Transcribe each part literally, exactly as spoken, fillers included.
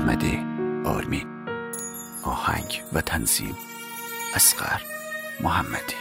احمدی آرمین. آهنگ و تنظیم اصغر محمدی.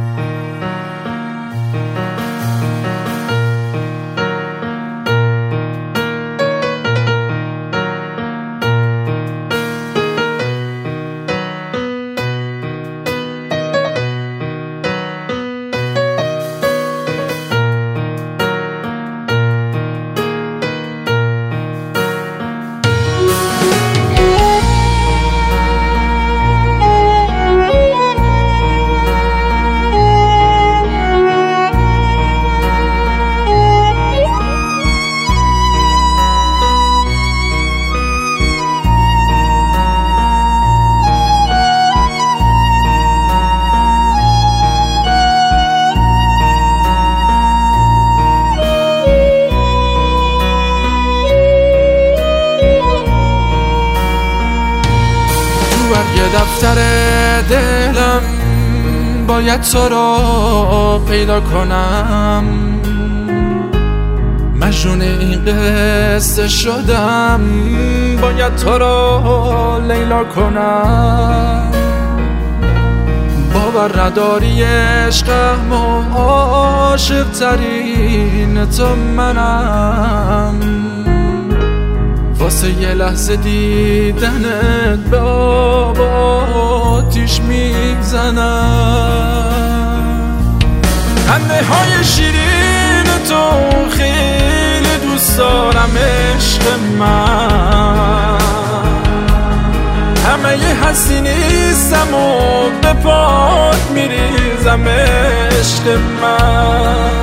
یه دفتر دلم باید تو رو پیدا کنم، مجنون این قصه شدم، باید تو رو لیلا کنم. باور نداری عشقم و عاشق ترین تو منم، واسه یه لحظه دیدنت به آب آتیش میزنم. خنده های شیرین تو خیلی دوست دارم عشق من، همه یه هستی نیستم و به پات میریزم عشق من.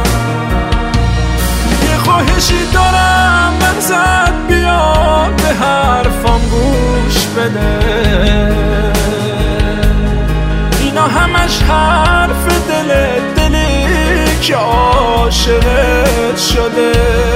یه خواهشی دارم ازت بیا به حرفام گوش بده، اینا همش حرف دل دلی که عاشقت شده.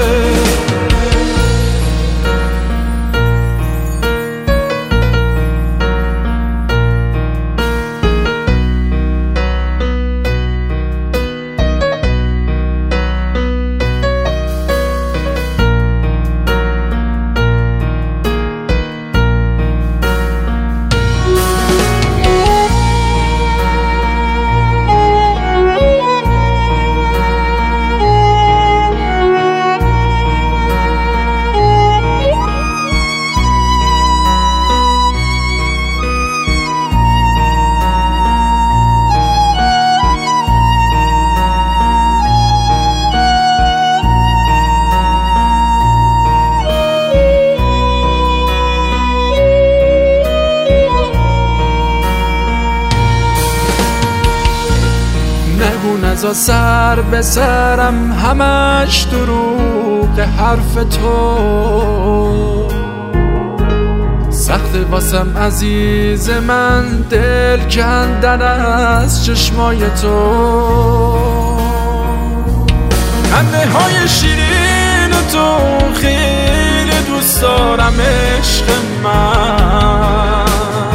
نزا سر به سرم همش دروغ حرف تو، سخت واسم عزیز من دل کندن از چشمای تو. خنده های شیرین تو خیلی دوست دارم عشق من،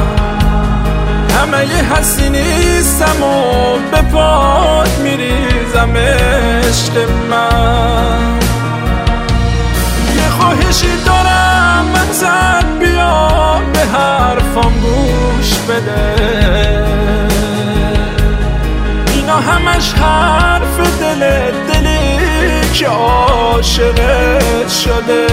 همه یه هستی نیستم و به پات میریزم عشق من. یه خواهشی دارم ازت بیا به حرفام گوش بده، اینا همش حرف دل دلی که عاشقت شده.